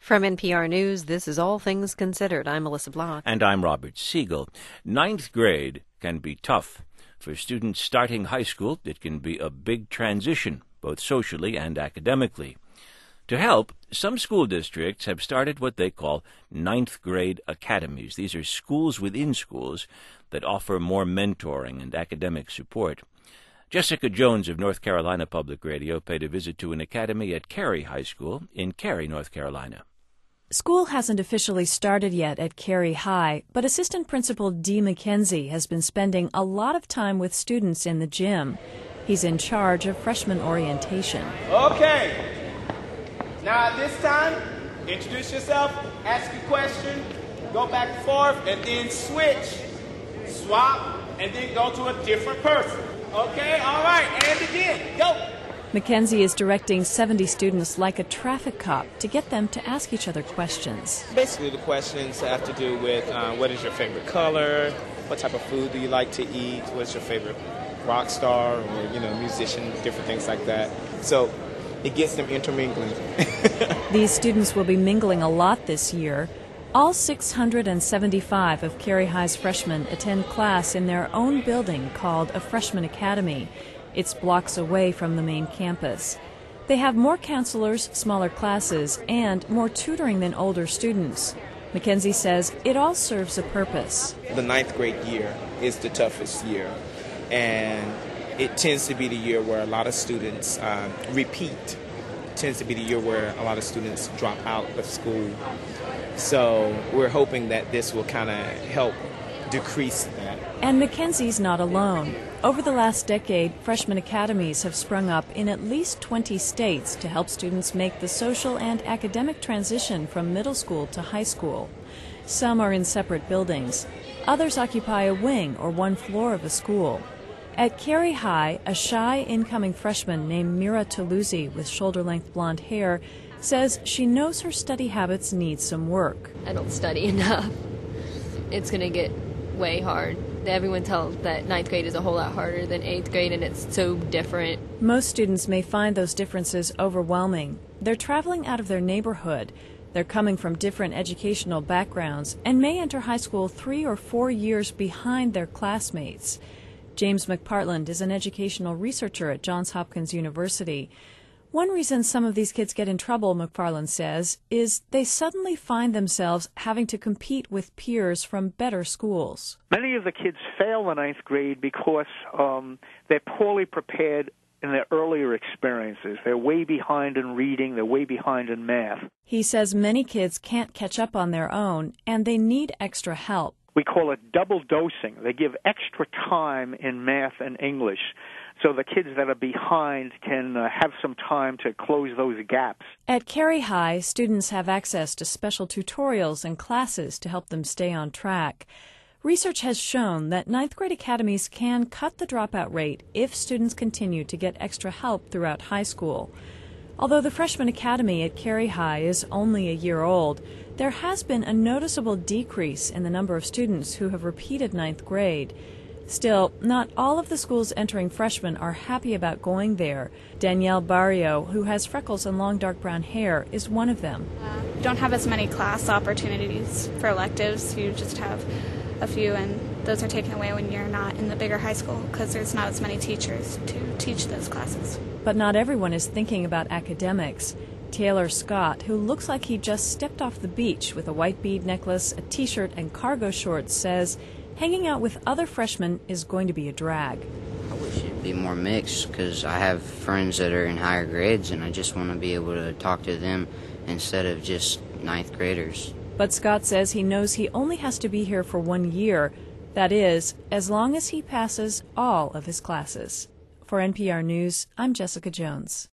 From NPR News, this is All Things Considered. I'm Melissa Block. And I'm Robert Siegel. Ninth grade can be tough. For students starting high school, it can be a big transition, both socially and academically. To help, some school districts have started what they call ninth grade academies. These are schools within schools that offer more mentoring and academic support. Jessica Jones of North Carolina Public Radio paid a visit to an academy at Cary High School in Cary, North Carolina. School hasn't officially started yet at Cary High, but Assistant Principal Dee McKenzie has been spending a lot of time with students in the gym. He's in charge of freshman orientation. Okay. Now at this time, introduce yourself, ask a question, go back and forth, and then switch, swap, and then go to a different person. Okay, all right, and again, go. McKenzie is directing 70 students like a traffic cop to get them to ask each other questions. Basically, the questions have to do with what is your favorite color, what type of food do you like to eat, what's your favorite rock star or, musician, different things like that. So it gets them intermingling. These students will be mingling a lot this year. All 675 of Cary High's freshmen attend class in their own building called a freshman academy. It's blocks away from the main campus. They have more counselors, smaller classes, and more tutoring than older students. McKenzie says it all serves a purpose. The ninth grade year is the toughest year, and it tends to be the year where a lot of students repeat. It tends to be the year where a lot of students drop out of school. So we're hoping that this will kind of help decrease that. And McKenzie's not alone. Over the last decade, freshman academies have sprung up in at least 20 states to help students make the social and academic transition from middle school to high school. Some are in separate buildings. Others occupy a wing or one floor of a school. At Cary High, a shy incoming freshman named Mira Taluzzi with shoulder-length blonde hair says she knows her study habits need some work. I don't study enough. It's going to get way hard. Everyone tells that ninth grade is a whole lot harder than eighth grade, and it's so different. Most students may find those differences overwhelming. They're traveling out of their neighborhood. They're coming from different educational backgrounds and may enter high school 3 or 4 years behind their classmates. James McPartland is an educational researcher at Johns Hopkins University. One reason some of these kids get in trouble, McFarland says, is they suddenly find themselves having to compete with peers from better schools. Many of the kids fail the ninth grade because they're poorly prepared in their earlier experiences. They're way behind in reading, they're way behind in math. He says many kids can't catch up on their own, and they need extra help. We call it double dosing. They give extra time in math and English, so the kids that are behind can have some time to close those gaps. At Cary High, students have access to special tutorials and classes to help them stay on track. Research has shown that ninth grade academies can cut the dropout rate if students continue to get extra help throughout high school. Although the freshman academy at Cary High is only a year old, there has been a noticeable decrease in the number of students who have repeated ninth grade. Still, not all of the schools entering freshmen are happy about going there. Danielle Barrio, who has freckles and long dark brown hair, is one of them. You don't have as many class opportunities for electives. You just have a few, and those are taken away when you're not in the bigger high school because there's not as many teachers to teach those classes. But not everyone is thinking about academics. Taylor Scott, who looks like he just stepped off the beach with a white bead necklace, a t-shirt, and cargo shorts, says hanging out with other freshmen is going to be a drag. I wish it'd be more mixed because I have friends that are in higher grades and I just want to be able to talk to them instead of just ninth graders. But Scott says he knows he only has to be here for 1 year. That is, as long as he passes all of his classes. For NPR News, I'm Jessica Jones.